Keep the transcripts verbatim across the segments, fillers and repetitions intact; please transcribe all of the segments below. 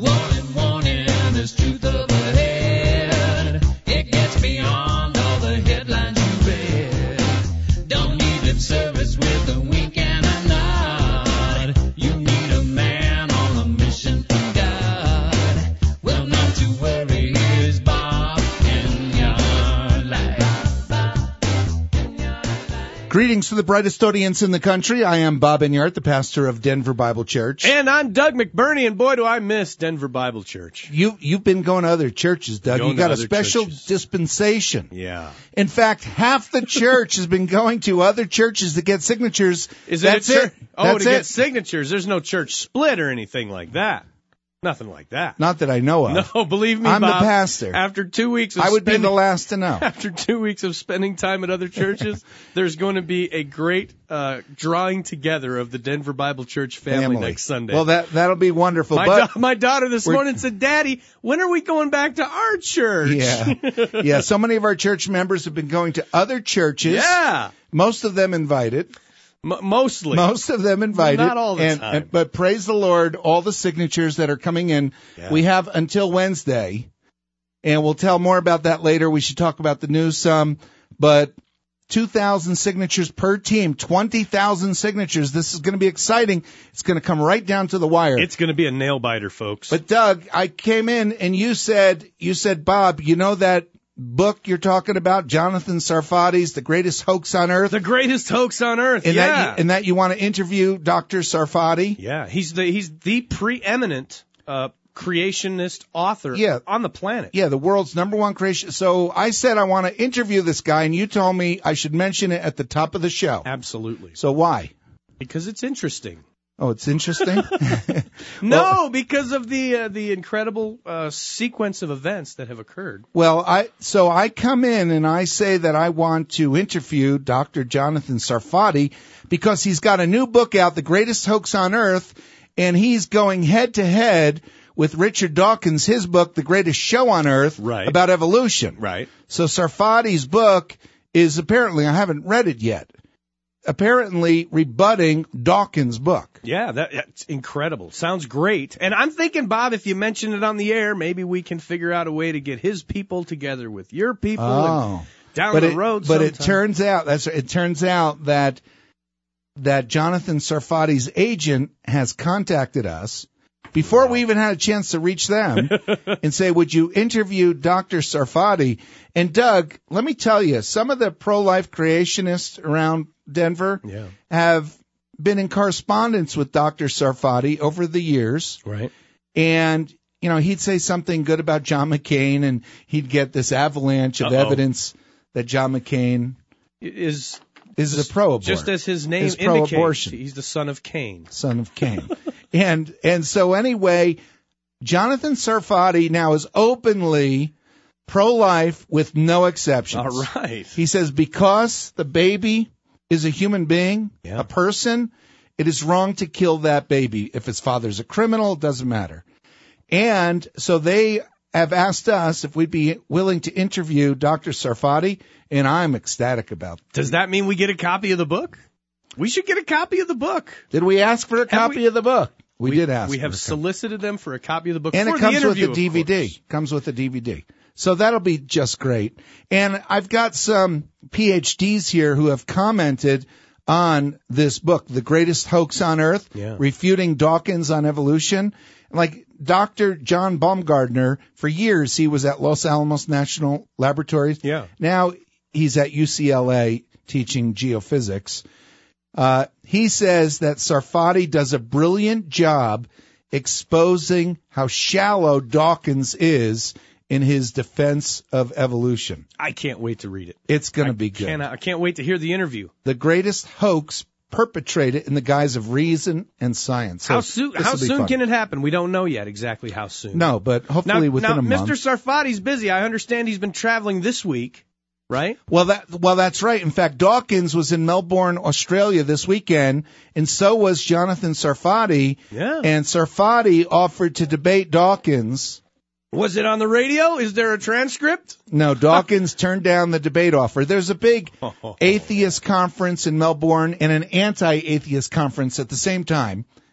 Warning, warning, there's truth up ahead. It gets beyond all the headlines you read. Don't need lip service with a wink and a nod. You need a man on a mission from God. Well, not to worry, here's Bob Enyart. Greetings to the brightest audience in the country. I am Bob Enyart, the pastor of Denver Bible Church. And I'm Doug McBurney, and boy, do I miss Denver Bible Church. You, you've been going to other churches, Doug. Going You got to a other special churches. dispensation. Yeah. In fact, half the church has been going to other churches to get signatures. Is That's it? A chur- it. Oh, That's to it. get signatures. There's no church split or anything like that. Nothing like that. Not that I know of. No, believe me, I'm Bob, the pastor. After two weeks of I would spending, be the last to know. After two weeks of spending time at other churches, there's going to be a great uh, drawing together of the Denver Bible Church family, Family. next Sunday. Well, that, that'll be wonderful. my, but da- my daughter this we're- morning said, Daddy, when are we going back to our church? Yeah. Yeah. So many of our church members have been going to other churches. Yeah. Most of them invited. M- mostly. Most of them invited. Not all the and, time. and- but praise the Lord, all the signatures that are coming in. Yeah. We have until Wednesday, and we'll tell more about that later. We should talk about the news some, but two thousand signatures per team, twenty thousand signatures. This is going to be exciting. It's going to come right down to the wire. It's going to be a nail biter, folks. But Doug, I came in and you said, you said, Bob, you know that book you're talking about, Jonathan Sarfati's The Greatest Hoax on Earth? the greatest hoax on earth. and yeah. that you, and that you want to interview Doctor Sarfati? Yeah, he's the he's the preeminent uh, creationist author Yeah. on the planet. Yeah, the world's number one creation. So I said I want to interview this guy, and you told me I should mention it at the top of the show. Absolutely. So why? Because it's interesting. Oh, it's interesting? No, Well- because of the uh, the incredible uh, sequence of events that have occurred. Well, I so I come in and I say that I want to interview Doctor Jonathan Sarfati because he's got a new book out, The Greatest Hoax on Earth, and he's going head to head with Richard Dawkins, his book, The Greatest Show on Earth, Right. about evolution. Right. So Sarfati's book is apparently, I haven't read it yet, apparently rebutting Dawkins' book. Yeah, that, that's incredible. Sounds great. And I'm thinking, Bob, if you mention it on the air, maybe we can figure out a way to get his people together with your people Oh. and down But the it, road. but it sometime. turns out that's it turns out that that Jonathan Sarfati's agent has contacted us before we even had a chance to reach them and say, would you interview Doctor Sarfati? And Doug, let me tell you, some of the pro-life creationists around Denver Yeah. have been in correspondence with Doctor Sarfati over the years. Right. And, you know, he'd say something good about John McCain, and he'd get this avalanche of Uh-oh. evidence that John McCain Is is a pro-abortion. just as his name Is indicates, pro-abortion. he's the son of Cain. Son of Cain. and and so anyway, Jonathan Sarfati now is openly pro-life with no exceptions. All right. He says because the baby is a human being, Yeah. a person, it is wrong to kill that baby. If its father's a criminal, it doesn't matter. And so they have asked us if we'd be willing to interview Doctor Sarfati, and I'm ecstatic about it. Does that mean we get a copy of the book? We should get a copy of the book. Did we ask for a copy we- of the book? We, did ask. We for have a copy. solicited them for a copy of the book And for it comes the with interview, a D V D. of course. Comes with a D V D. So that'll be just great. And I've got some P H Ds here who have commented on this book, The Greatest Hoax on Earth, Yeah. refuting Dawkins on evolution. Like Doctor John Baumgardner, for years he was at Los Alamos National Laboratories. Yeah. Now he's at U C L A teaching geophysics. Uh, he says that Sarfati does a brilliant job exposing how shallow Dawkins is in his defense of evolution. I can't wait to read it. It's going I to be good. Cannot, I can't wait to hear the interview. The greatest hoax perpetrated in the guise of reason and science. So How soon? this How will be soon fun. can it happen? We don't know yet exactly how soon. No, but Now, hopefully within now a month. Mister Sarfati's busy. I understand he's been traveling this week, right? Well, that well, that's right. In fact, Dawkins was in Melbourne, Australia this weekend, and so was Jonathan Sarfati. Yeah. And Sarfati offered to debate Dawkins. Was it on the radio? Is there a transcript? No, Dawkins turned down the debate offer. There's a big atheist conference in Melbourne and an anti-atheist conference at the same time.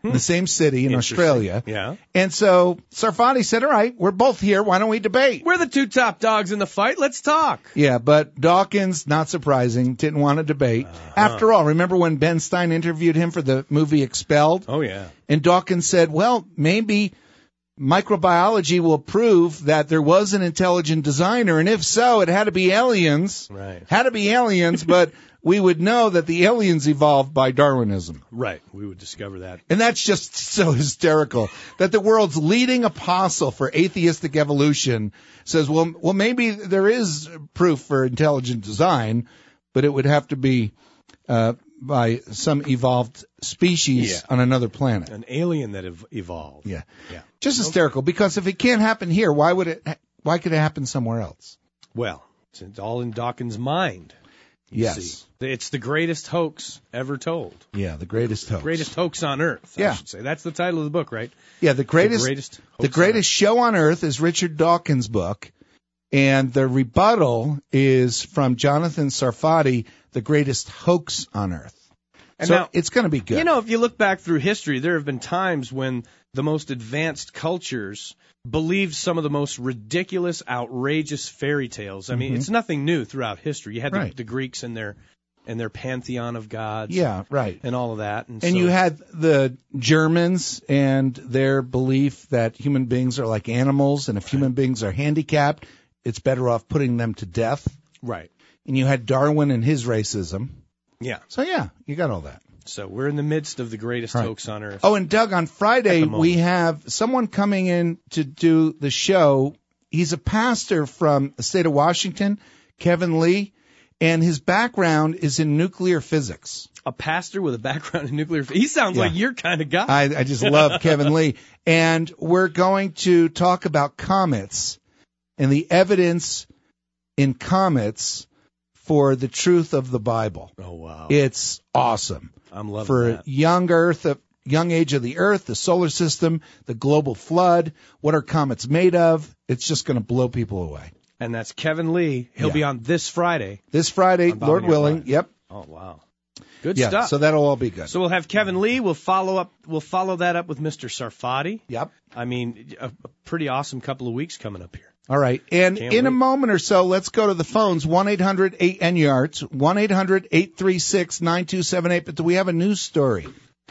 in the same city in Interesting. Australia. Yeah. And so Sarfati said, all right, we're both here. Why don't we debate? We're the two top dogs in the fight. Let's talk. Yeah, but Dawkins, not surprising, didn't want to debate. Uh-huh. After all, remember when Ben Stein interviewed him for the movie Expelled? Oh, yeah. And Dawkins said, well, maybe microbiology will prove that there was an intelligent designer, and if so, it had to be aliens. Right. Had to be aliens, but we would know that the aliens evolved by Darwinism. Right. We would discover that. And that's just so hysterical that the world's leading apostle for atheistic evolution says, well, well, maybe there is proof for intelligent design, but it would have to be uh, by some evolved species Yeah. on another planet. An alien that ev- evolved. Yeah. Yeah. Just hysterical, because if it can't happen here, why would it, why could it happen somewhere else? Well, it's all in Dawkins' mind. you Yes. see. It's the greatest hoax ever told. Yeah, the greatest hoax. Greatest hoax on earth, I Yeah. should say. That's the title of the book, right? Yeah, the greatest, the greatest, hoax the greatest show on earth is Richard Dawkins' book, and the rebuttal is from Jonathan Sarfati, the greatest hoax on earth. And so now, it's going to be good. You know, if you look back through history, there have been times when the most advanced cultures believed some of the most ridiculous, outrageous fairy tales. I mean, Mm-hmm. it's nothing new throughout history. You had Right. the, the Greeks and their and their pantheon of gods. Yeah, right. And all of that. And, And so, you had the Germans and their belief that human beings are like animals, and if human beings are handicapped, it's better off putting them to death. Right. And you had Darwin and his racism. Yeah. So, yeah, you got all that. So we're in the midst of the greatest Right. hoax on earth. Oh, and Doug, on Friday, At the moment. we have someone coming in to do the show. He's a pastor from the state of Washington, Kevin Lee, and his background is in nuclear physics. A pastor with a background in nuclear. He sounds Yeah. like your kind of guy. I, I just love Kevin Lee. And we're going to talk about comets and the evidence in comets for the truth of the Bible. oh wow. It's awesome. I'm loving For that. young Earth, the young age of the Earth, the solar system, the global flood, what are comets made of? It's just going to blow people away. And that's Kevin Lee. He'll Yeah. be on this Friday. This Friday, On Bob Lord and Your willing. Blind. Yep. Oh wow. Good Yeah. stuff. So that'll all be good. So we'll have Kevin Lee. We'll follow up. We'll follow that up with Mister Sarfati. Yep. I mean, a, a pretty awesome couple of weeks coming up here. All right. And Can't in a wait. moment or so, let's go to the phones, one eight hundred eight N Y A R T S, one eight hundred eight three six nine two seven eight. But do we have a news story?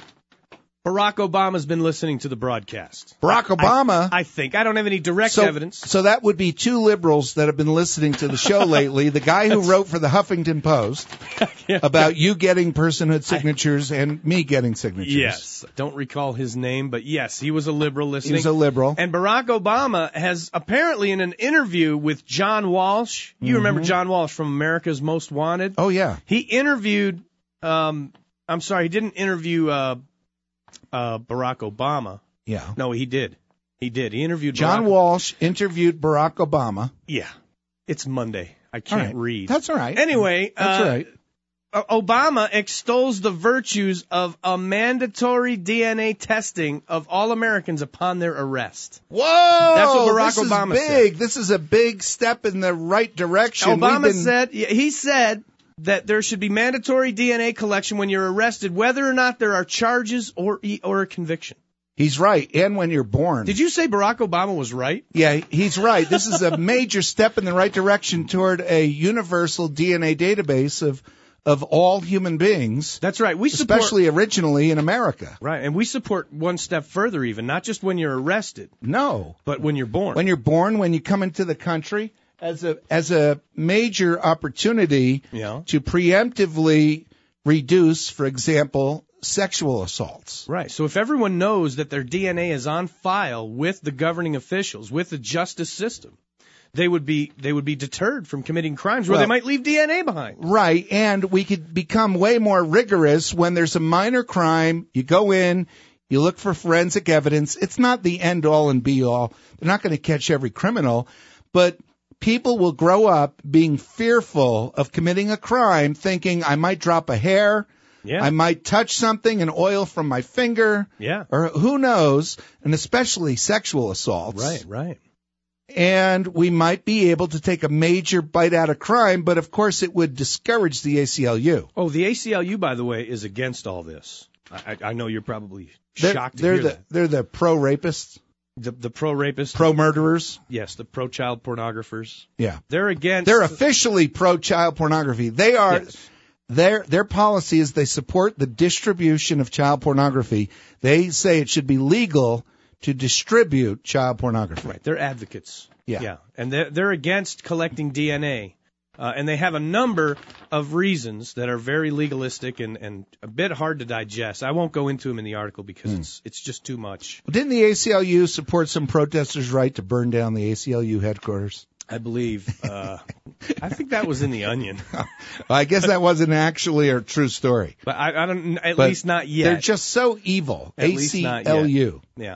Barack Obama's been listening to the broadcast. Barack Obama. I think. I don't have any direct so, evidence. so that would be two liberals that have been listening to the show lately. The guy who wrote for the Huffington Post about you getting personhood signatures and me getting signatures. Yes. Don't recall his name, but yes, he was a liberal listening. He's a liberal. And Barack Obama has apparently in an interview with John Walsh, you remember John Walsh from America's Most Wanted? Oh, yeah. He interviewed, um, I'm sorry, he didn't interview uh, uh, Barack Obama. Yeah. No, he did. He did. He interviewed John Barack. Walsh interviewed Barack Obama. Yeah. It's Monday. I All can't right. read. That's all right. Anyway, That's uh, all right. O- Obama extols the virtues of a mandatory D N A testing of all Americans upon their arrest. Whoa! That's what Barack this Obama is big. This is a big step in the right direction. Obama We've been- said he said that there should be mandatory D N A collection when you're arrested, whether or not there are charges or or a conviction. He's right, and when you're born. Did you say Barack Obama was right? Yeah, he's right. This is a major step in the right direction toward a universal D N A database of of all human beings, That's right. We support, especially originally in America. right, and we support one step further, even not just when you're arrested, No. but when you're born. When you're born, when you come into the country, as a as a major opportunity Yeah. to preemptively reduce, for example, sexual assaults. Right. So if everyone knows that their D N A is on file with the governing officials, with the justice system, they would be they would be deterred from committing crimes where Well- they might leave D N A behind. Right, and we could become way more rigorous when there's a minor crime. You go in, you look for forensic evidence. It's not the end all and be all. They're not going to catch every criminal, but people will grow up being fearful of committing a crime, thinking I might drop a hair, Yeah. I might touch something, an oil from my finger, Yeah. or who knows, and especially sexual assaults. Right, right. And we might be able to take a major bite out of crime, but of course it would discourage the A C L U. Oh, the A C L U, by the way, is against all this. I, I know you're probably They're, shocked to they're hear the that. they're the pro rapists, The, the pro-rapists. pro murderers. Yes, the pro-child pornographers. Yeah, They're against... they're officially pro child pornography. They are. Yes. Their their policy is they support the distribution of child pornography. They say it should be legal to distribute child pornography. Right, they're advocates. Yeah. Yeah, and they're, they're against collecting D N A. Uh, and they have a number of reasons that are very legalistic and, and a bit hard to digest. I won't go into them in the article because Hmm. it's it's just too much. Didn't the A C L U support some protesters' right to burn down the A C L U headquarters? I believe. Uh, I think that was in the Onion, Well, I guess that wasn't actually a true story. but I, I don't. At But least not yet. They're just so evil. At least not A C L U. Yeah.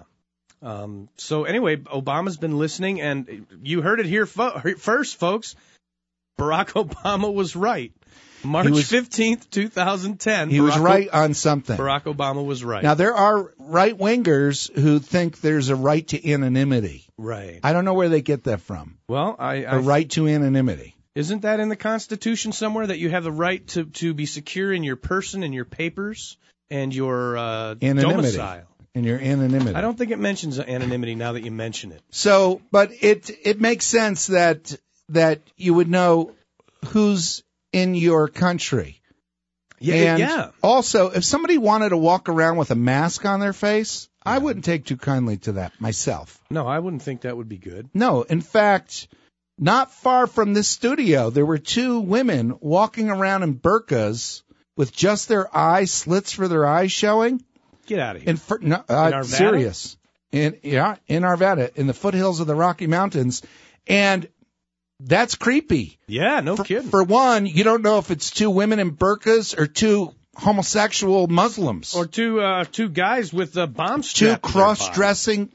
Um, so anyway, Obama's been listening, and you heard it here fo- first, folks. Barack Obama was right. March was- fifteenth, twenty ten. He Barack was right on something. Barack Obama was right. Now, there are right-wingers who think there's a right to anonymity. right. I don't know where they get that from. Well, I, A I right to anonymity. isn't that in the Constitution somewhere that you have the right to, to be secure in your person and your papers and your uh, Anonymity. domicile? And your anonymity. I don't think it mentions anonymity now that you mention it. So, but it it makes sense that that you would know who's in your country. Yeah, and yeah. also, if somebody wanted to walk around with a mask on their face, I wouldn't take too kindly to that myself. No, I wouldn't think that would be good. No, in fact, not far from this studio, there were two women walking around in burqas with just their eye slits for their eyes showing. Get out of here. In, fir- no, uh, In Arvada? serious. In yeah, in Arvada, in the foothills of the Rocky Mountains, and that's creepy. yeah, no For, kidding. for one, you don't know if it's two women in burqas or two homosexual Muslims or two uh, two guys with uh, bombs two strapped to their body. cross-dressing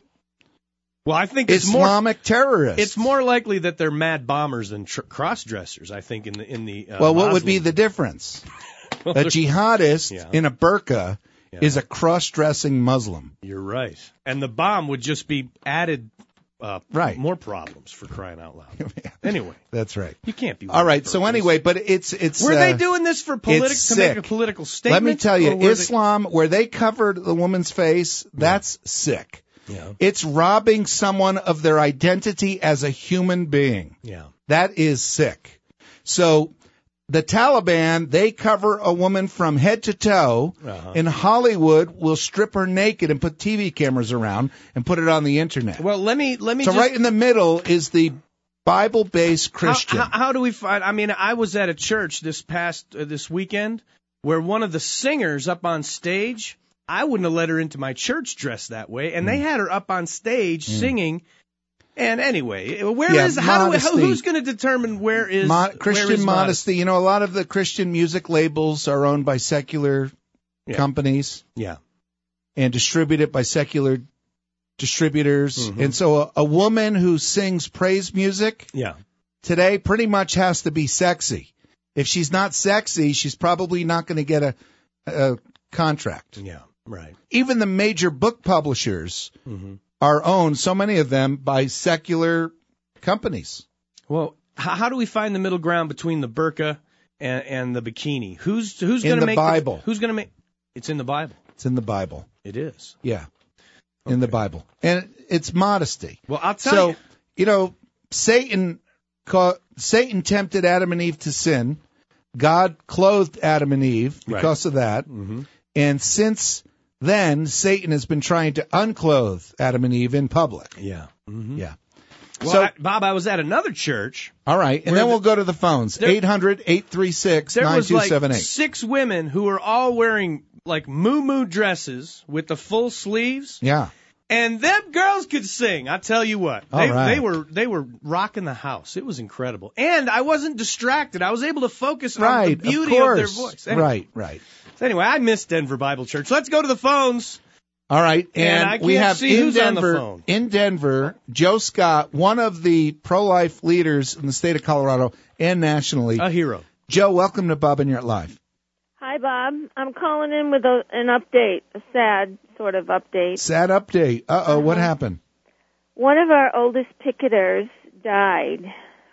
Well, I think it's more. Islamic terrorists. It's more likely that they're mad bombers than tr- cross-dressers. I think in the in the. Uh, well, what would be Muslim- the difference? Well, A there's- jihadist Yeah. in a burqa Yeah. is a cross-dressing Muslim. You're right, and the bomb would just be added. Uh, Right. More problems for crying out loud. Anyway, That's right. you can't be. All right. one So purpose. anyway, but it's it's. Were uh, they doing this for politi- it's to make a sick. political statement? Let me tell you, or were they- Islam, where they covered the woman's face, that's sick. Yeah. It's robbing someone of their identity as a human being. Yeah. That is sick. So the Taliban, they cover a woman from head to toe. Uh-huh. In Hollywood, will strip her naked and put T V cameras around and put it on the internet. Well, let me let me. So just, right in the middle is the Bible-based Christian. How, how, how do we find? I mean, I was at a church this past uh, this weekend where one of the singers up on stage. I wouldn't have let her into my church dressed that way, and Mm. they had her up on stage singing. And anyway, where is Yeah, how do we, how, modesty. who's going to determine where is Mo- where Christian is modesty. You know, a lot of the Christian music labels are owned by secular Yeah. companies Yeah, and distributed by secular distributors. Mhm. And so a, a woman who sings praise music yeah, today pretty much has to be sexy. If she's not sexy, she's probably not going to get a, a contract. yeah. Right. Even the major book publishers hmm are owned, so many of them, by secular companies. Well, how, how do we find the middle ground between the burqa and, and the bikini? Who's who's In going to the make Bible. The, who's going to make? It's in the Bible. It's in the Bible. It is. Yeah. In the Bible. And it's modesty. Well, I'll tell So, you. you know, Satan ca- Satan tempted Adam and Eve to sin. God clothed Adam and Eve because of that. Mm-hmm. And since then, Satan has been trying to unclothe Adam and Eve in public. Yeah. Mm-hmm. Yeah. Well, So- I, Bob, I was at another church. All right. And Where then the- we'll go to the phones. There- eight hundred, eight three six, There nine was two like seven eight. six women who were all wearing like moo-moo dresses with the full sleeves. Yeah. And them girls could sing. I tell you what, All they, right. they were they were rocking the house. It was incredible, and I wasn't distracted. I was able to focus on Right. the beauty of of, course. their voice. Anyway, Right, right. so anyway, I miss Denver Bible Church. Let's go to the phones. All right, And and, I we can't have see in who's on the Denver, phone. in Denver, Joe Scott, one of the pro-life leaders in the state of Colorado and nationally. A hero. Joe, welcome to Bob and You're Live. Hi, Bob. I'm calling in with a, an update, a sad sort of update. Sad update. Uh oh, what Uh-huh. happened? One of our oldest picketers died.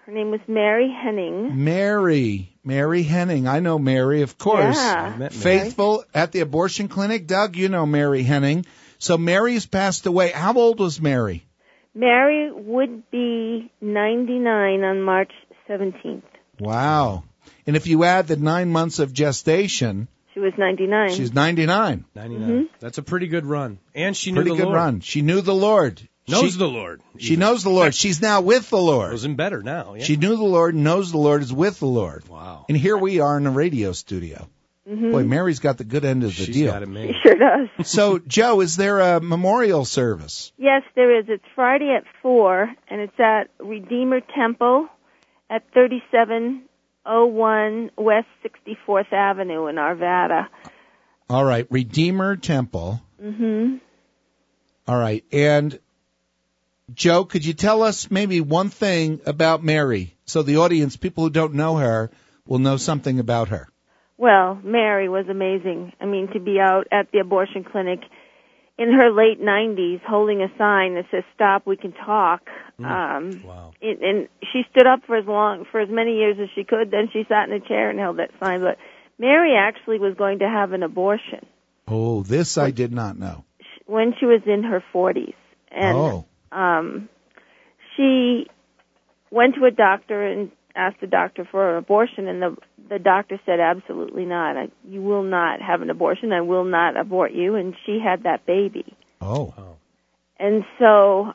Her name was Mary Henning. Mary. Mary Henning. I know Mary, of course. Yeah. I met Mary. Faithful at the abortion clinic. Doug, you know Mary Henning. So Mary's passed away. How old was Mary? Mary would be ninety-nine on March seventeenth. Wow. And if you add the nine months of gestation, She was ninety-nine. she's ninety-nine. ninety-nine. Mm-hmm. That's a pretty good run. And she knew Pretty the good Lord. run. She knew the Lord. Knows she, the Lord. She even. knows the Lord. She's now with the Lord. Knows him better now. Yeah. She knew the Lord, knows the Lord, is with the Lord. Wow. And here we are in a radio studio. Mm-hmm. Boy, Mary's got the good end of the She's deal. got it She made. sure does. So, Joe, is there a memorial service? Yes, there is. It's Friday at four, and it's at Redeemer Temple at thirty-seven oh one West sixty-fourth Avenue in Arvada. All right, Redeemer Temple. Mm-hmm. All right, and Joe, could you tell us maybe one thing about Mary so the audience, people who don't know her, will know something about her? Well, Mary was amazing. I mean, to be out at the abortion clinic in her late nineties holding a sign that says, "Stop, we can talk." Um, Wow. it, and she stood up for as long, for as many years as she could. Then she sat in a chair and held that sign. But Mary actually was going to have an abortion Oh, this I did not know. when she was in her forties. And Oh, um, she went to a doctor and asked the doctor for an abortion, and the the doctor said, "Absolutely not. I, you will not have an abortion. I will not abort you." And she had that baby. oh. And so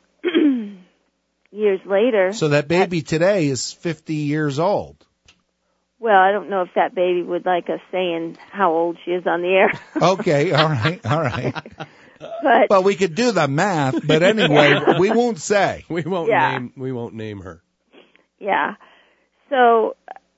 years later, So that baby today is fifty years old. well, I don't know if that baby would like us saying how old she is on the air, Okay, all right, all right. but Well, we could do the math, but anyway, we won't say. We won't Yeah. name. We won't name her. yeah. So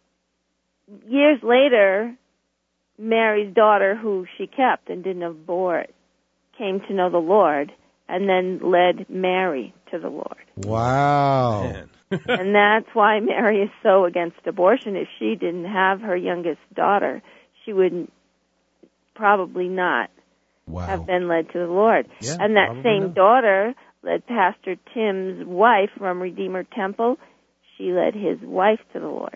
years later, Mary's daughter, who she kept and didn't abort, came to know the Lord and then led Mary to the Lord. Wow. Man. And that's why Mary is so against abortion. If she didn't have her youngest daughter, she would probably not have Wow. been led to the Lord. Yeah, and that probably same not. daughter led Pastor Tim's wife from Redeemer Temple. She led his wife to the Lord.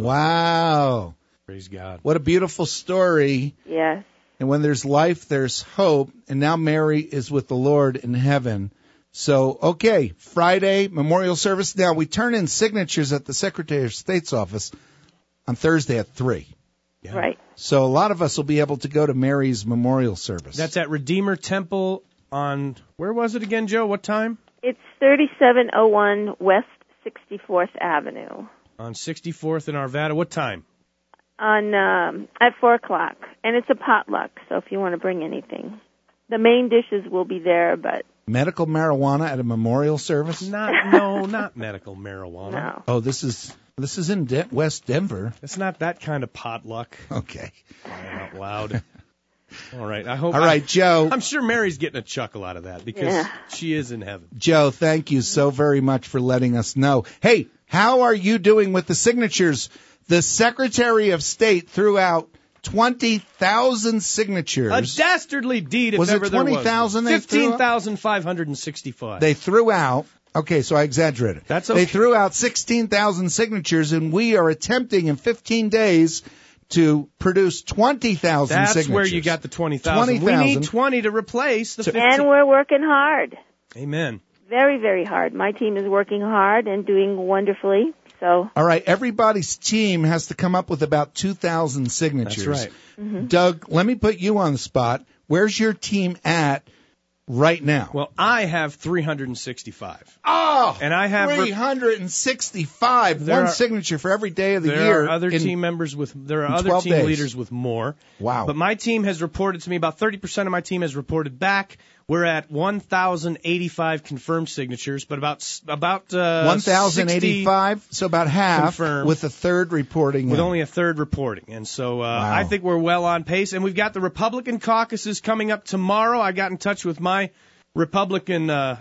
Wow. Praise God. What a beautiful story. Yes. And when there's life, there's hope. And now Mary is with the Lord in heaven. So, okay, Friday, memorial service. Now, we turn in signatures at the Secretary of State's office on Thursday at three. Yeah. Right. So a lot of us will be able to go to Mary's memorial service. That's at Redeemer Temple on, where was it again, Joe? What time? It's thirty-seven oh one West sixty-fourth Avenue On sixty-fourth in Arvada. What time? on um, at four o'clock, and it's a potluck. So if you want to bring anything, the main dishes will be there, but medical marijuana at a memorial service? Not, no, not medical marijuana. no. Oh, this is this is in De- West Denver. It's not that kind of potluck. Okay. Crying out loud. All right. I hope. All right, Joe. I'm sure Mary's getting a chuckle out of that because Yeah. she is in heaven. Joe, thank you so very much for letting us know. Hey, how are you doing with the signatures? The Secretary of State threw out twenty thousand signatures. A dastardly deed, if Was it ever there was. twenty thousand they threw out? Fifteen thousand five hundred sixty-five. They threw out, okay, so I exaggerated. That's They okay. threw out sixteen thousand signatures, and we are attempting in fifteen days to produce twenty thousand That's signatures. where you got the twenty thousand. twenty We need thousand. twenty to replace the fifteen. And we're working hard, Amen. very, very hard. My team is working hard and doing wonderfully. So All right, everybody's team has to come up with about two thousand signatures. That's right. Mm-hmm. Doug, let me put you on the spot. Where's your team at right now? Well, I have three hundred sixty-five. oh, and I have- three hundred sixty-five, There one are- signature for every day of the There year. are other in- team members with there are in other twelve team days. leaders with more. Wow. But my team has reported to me about thirty percent of my team has reported back. We're at one thousand eighty-five confirmed signatures, but about s- about uh, one thousand eighty-five, so about half, confirmed. with a third reporting with in. only a third reporting. And so uh, Wow. I think we're well on pace. And we've got the Republican caucuses coming up tomorrow. I got in touch with my Republican uh,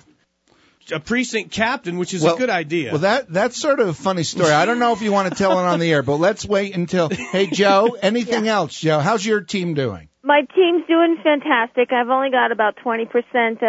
a precinct captain, which is Well- a good idea. Well, that that's sort of a funny story. I don't know if you want to tell it on the air, but let's wait until. Hey, Joe, anything else, Joe? How's your team doing? my team's doing fantastic. I've only got about twenty percent of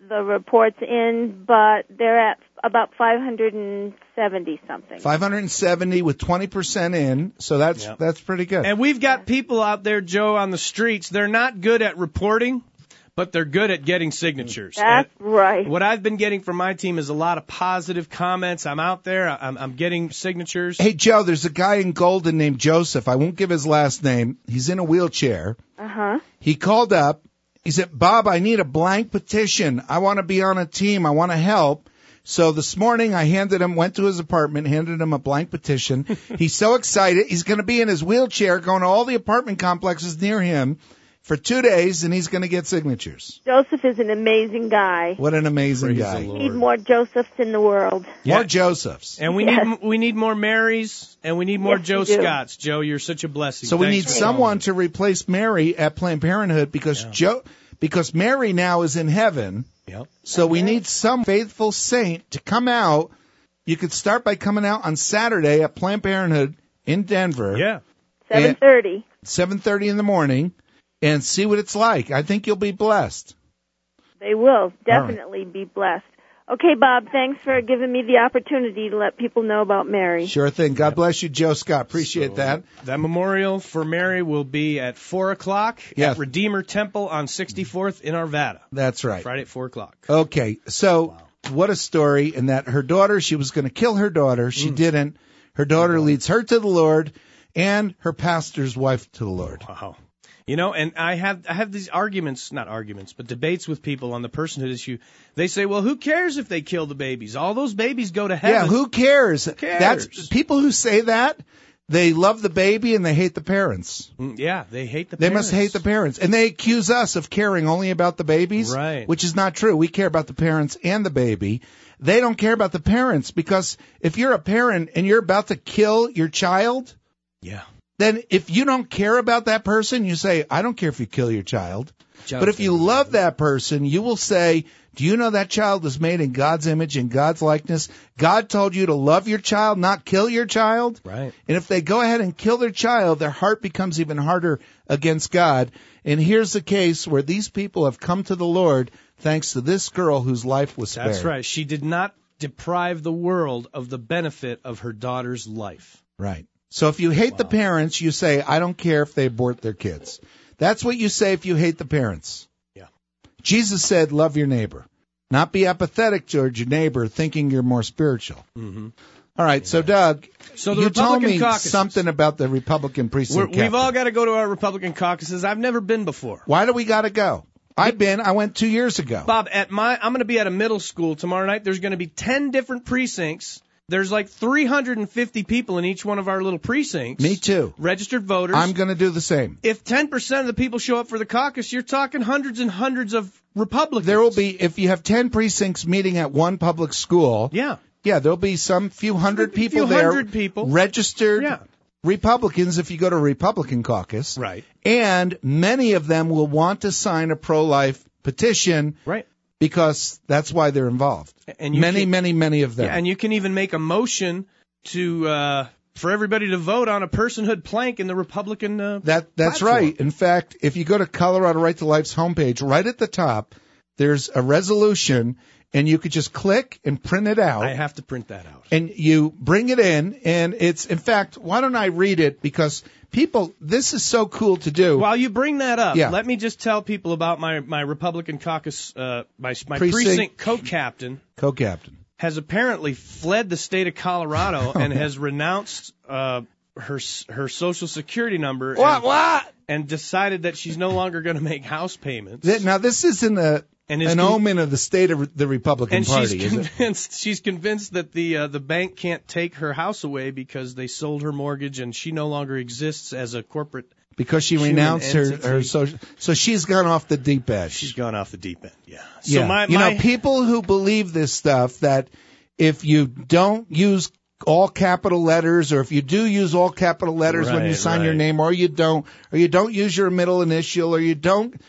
the reports in, but they're at about five hundred seventy something. five hundred seventy with twenty percent in, so that's Yep. that's pretty good. And we've got people out there, Joe, on the streets. They're not good at reporting, but they're good at getting signatures. That's And right. what I've been getting from my team is a lot of positive comments. I'm out there. I'm, I'm getting signatures. Hey, Joe, there's a guy in Golden named Joseph. I won't give his last name. He's in a wheelchair. Uh-huh. He called up. He said, Bob, I need a blank petition. I want to be on a team. I want to help. So this morning I handed him, went to his apartment, handed him a blank petition. He's so excited. He's going to be in his wheelchair going to all the apartment complexes near him for two days, and he's going to get signatures. Joseph is an amazing guy. What an amazing Praise guy. the We need Lord. more Josephs in the world. Yeah. More Josephs. And we Yes. need we need more Marys, and we need more Yes, Joe we do. Scotts. Joe, you're such a blessing. So we Thanks need for someone calling. to replace Mary at Planned Parenthood because Joe, because Mary now is in heaven. Yep. So we need some faithful saint to come out. You could start by coming out on Saturday at Planned Parenthood in Denver, Yeah. seven thirty. seven thirty in the morning, and see what it's like. I think you'll be blessed. They will definitely be blessed. Okay, Bob, thanks for giving me the opportunity to let people know about Mary. Sure thing. God bless you, Joe Scott. Appreciate So, that. That memorial for Mary will be at four o'clock Yeah. at Redeemer Temple on sixty-fourth in Arvada. That's right. Friday at four o'clock. Okay, so what a story. And that her daughter, she was going to kill her daughter. She Mm. didn't. Her daughter leads her to the Lord and her pastor's wife to the Lord. Wow. You know, and I have I have these arguments, not arguments, but debates with people on the personhood issue. They say, well, who cares if they kill the babies? All those babies go to heaven. Yeah, who cares? cares? That's people who say that, they love the baby and they hate the parents. Mm, Yeah, they hate the They parents. must hate the parents. And they accuse us of caring only about the babies, Right. which is not true. We care about the parents and the baby. They don't care about the parents because if you're a parent and you're about to kill your child, Yeah. then if you don't care about that person, you say, I don't care if you kill your child. But if you love that person, you will say, do you know that child is made in God's image and God's likeness? God told you to love your child, not kill your child. Right. And if they go ahead and kill their child, their heart becomes even harder against God. And here's the case where these people have come to the Lord thanks to this girl whose life was spared. That's right. She did not deprive the world of the benefit of her daughter's life. Right. So if you hate the parents, you say, I don't care if they abort their kids. That's what you say if you hate the parents. Yeah. Jesus said, love your neighbor. Not be apathetic towards your neighbor, thinking you're more spiritual. Mm-hmm. All right, so Doug, So the you told Republican me caucuses. something about the Republican We're, precinct we've captain. all got to go to our Republican caucuses. I've never been before. Why do we got to go? I've been. I went two years ago. Bob, at my I'm going to be at a middle school tomorrow night. There's going to be ten different precincts. There's like three hundred fifty people in each one of our little precincts. Me too. Registered voters. I'm going to do the same. If ten percent of the people show up for the caucus, you're talking hundreds and hundreds of Republicans. There will be, if you have ten precincts meeting at one public school, Yeah. yeah, there'll be some few hundred A few people there, hundred people. registered Yeah. Republicans if you go to a Republican caucus. Right. And many of them will want to sign a pro-life petition Right. because that's why they're involved. And you many, can- many, many of them. Yeah, and you can even make a motion to uh, for everybody to vote on a personhood plank in the Republican. Uh, That that's platform. right. In fact, if you go to Colorado Right to Life's homepage, right at the top, there's a resolution, and you could just click and print it out. I have to print that out. And you bring it in, and it's, in fact, why don't I read it? Because people, this is so cool to do. While you bring that up, Yeah. let me just tell people about my, my Republican caucus, uh, my, my Precinct- precinct co-captain Co-captain. has apparently fled the state of Colorado and has renounced uh, her her social security number What, and, what? and decided that she's no longer going to make house payments. Th- Now, this isn't a, And is an con- omen of the state of the Republican and Party, she's is it? convinced she's convinced that the uh, the bank can't take her house away because they sold her mortgage and she no longer exists as a corporate. Because she human renounced her, entity. her social, so she's gone off the deep edge. She's gone off the deep end. Yeah. So yeah. my, you my know, people who believe this stuff, that if you don't use all capital letters, or if you do use all capital letters when you Right, sign your right. name, or you don't, or you don't use your middle initial, or you don't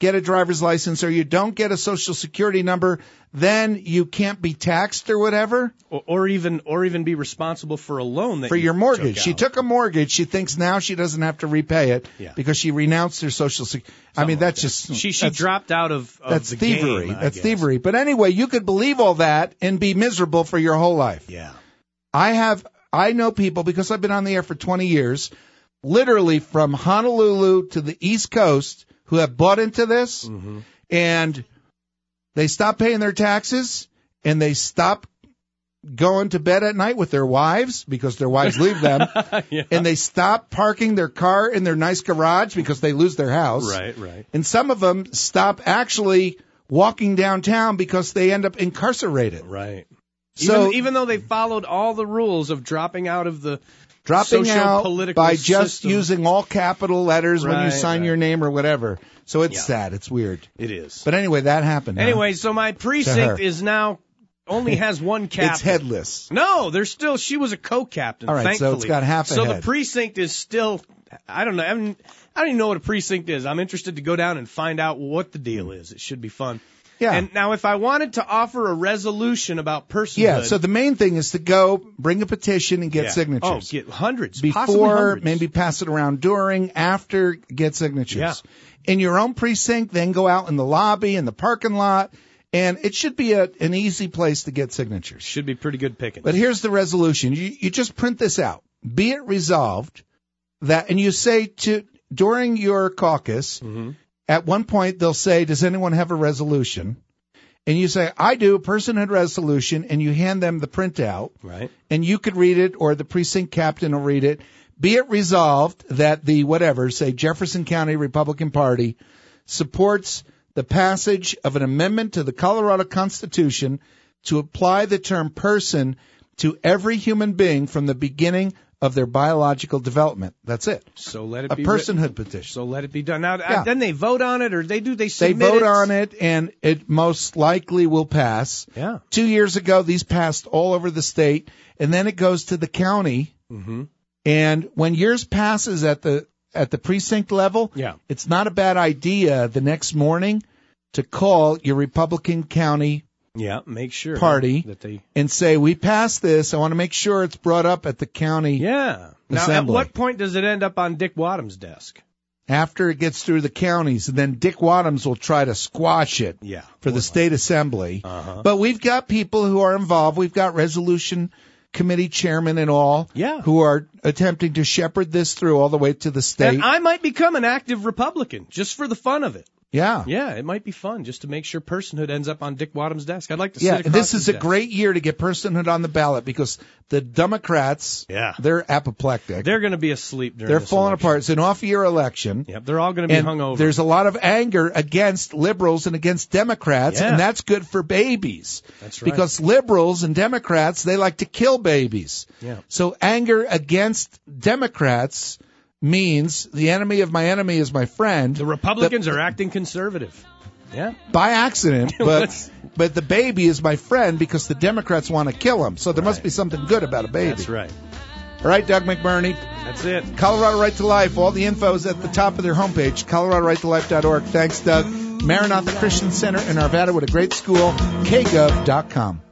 get a driver's license or you don't get a social security number, then you can't be taxed or whatever. Or, or even or even be responsible for a loan that for you your mortgage. took She out. took a mortgage. She thinks now she doesn't have to repay it Yeah. because she renounced her social security. I mean, like that's that. just She she that's, dropped out of, of that's the thievery. game, I that's guess. thievery. But anyway, you could believe all that and be miserable for your whole life. Yeah. I have, I know people because I've been on the air for twenty years, literally from Honolulu to the East Coast, who have bought into this, Mm-hmm. and they stop paying their taxes, and they stop going to bed at night with their wives because their wives leave them, Yeah. and they stop parking their car in their nice garage because they lose their house. Right, right. And some of them stop actually walking downtown because they end up incarcerated. Right. So even, even though they followed all the rules of dropping out of the dropping out socio-political by just system. using all capital letters when you Right, sign right. your name or whatever. So it's Yeah. sad. It's weird. It is. But anyway, that happened. huh? Anyway, so my To precinct her. is now only has one captain. It's headless. No, there's still. She was a co-captain. All right, so thankfully. it's got half a So head. the precinct is still. I don't know. I, mean, I don't even know what a precinct is. I'm interested to go down and find out what the deal is. It should be fun. Yeah. And now, if I wanted to offer a resolution about personhood, Yeah, so the main thing is to go bring a petition and get yeah. signatures. Oh, get hundreds, possibly Before, hundreds. maybe pass it around during, after, get signatures. Yeah. In your own precinct, then go out in the lobby, in the parking lot, and it should be a, an easy place to get signatures. Should be pretty good picking. But here's the resolution. You, you just print this out. Be it resolved that, and you say to, during your caucus, Mhm. at one point they'll say, does anyone have a resolution? And you say, I do, a personhood resolution, and you hand them the printout, Right. and you could read it, or the precinct captain will read it. Be it resolved that the whatever, say Jefferson County Republican Party, supports the passage of an amendment to the Colorado Constitution to apply the term person to every human being from the beginning of their biological development. That's it. So let it A be written. personhood petition. So let it be done. Now, Yeah. uh, then they vote on it, or they do they They submit vote it? on it, and it most likely will pass. Yeah. Two years ago, these passed all over the state, and then it goes to the county. Mm-hmm. And when yours passes at the at the precinct level, Yeah. it's not a bad idea the next morning to call your Republican county Yeah. Make sure Party. that they. and say, we passed this. I want to make sure it's brought up at the county Yeah. Now, at Assembly. what point does it end up on Dick Wadham's desk? after it gets through the counties. And then Dick Wadhams will try to squash it Yeah. for the state assembly. Uh-huh. But we've got people who are involved. We've got resolution committee chairmen and all Yeah. who are attempting to shepherd this through all the way to the state. And I might become an active Republican just for the fun of it. yeah. Yeah, it might be fun just to make sure personhood ends up on Dick Wadham's desk. I'd like to Yeah, sit across this his is a desk. great year to get personhood on the ballot because the Democrats, Yeah. they're apoplectic. They're going to be asleep during They're this falling election. apart. It's an off-year election. Yep, they're all going to be And hungover. there's a lot of anger against liberals and against Democrats, Yeah. and that's good for babies. That's right. Because liberals and Democrats, they like to kill babies. Yeah. So anger against Democrats means the enemy of my enemy is my friend. The Republicans are acting conservative. Yeah. by accident, but Let's- but the baby is my friend because the Democrats want to kill him. So there must Right. be something good about a baby. That's right. All right, Doug McBurney. That's it. Colorado Right to Life. All the info is at the top of their homepage, colorado right to life dot org. Thanks, Doug. Maranatha Christian Center in Arvada with a great school, k gov dot com.